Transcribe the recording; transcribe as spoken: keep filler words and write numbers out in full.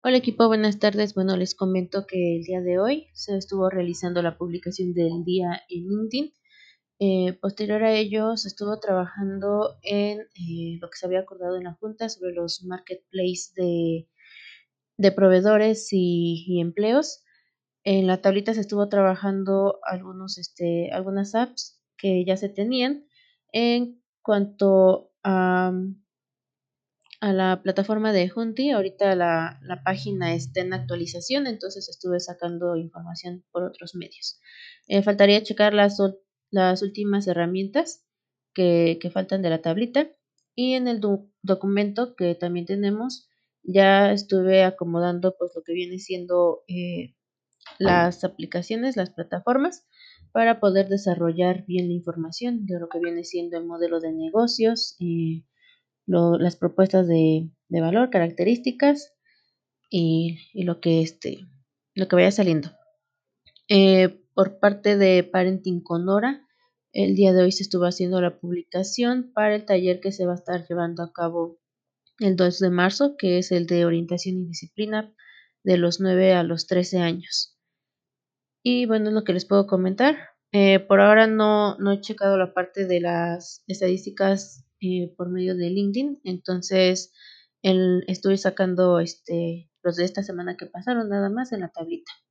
Hola equipo, buenas tardes. Bueno, les comento que el día de hoy se estuvo realizando la publicación del día en LinkedIn. Eh, posterior a ello, se estuvo trabajando en eh, lo que se había acordado en la Junta sobre los marketplaces de, de proveedores y, y empleos. En la tablita se estuvo trabajando algunos, este, algunas apps que ya se tenían en cuanto a a la plataforma de Hunti. Ahorita la, la página está en actualización, entonces estuve sacando información por otros medios. Eh, faltaría checar las, las últimas herramientas que, que faltan de la tablita. Y en el do documento que también tenemos, ya estuve acomodando pues lo que viene siendo eh, las aplicaciones, las plataformas, para poder desarrollar bien la información de lo que viene siendo el modelo de negocios, eh, lo, las propuestas de, de valor, características y, y, lo que este, lo que vaya saliendo. Eh, por parte de Parenting con Nora, el día de hoy se estuvo haciendo la publicación para el taller que se va a estar llevando a cabo el dos de marzo, que es el de orientación y disciplina de los nueve a los trece años. Y bueno, es lo que les puedo comentar. Eh, por ahora no, no he checado la parte de las estadísticas eh, por medio de LinkedIn, entonces el, estoy sacando este, los de esta semana que pasaron nada más en la tablita.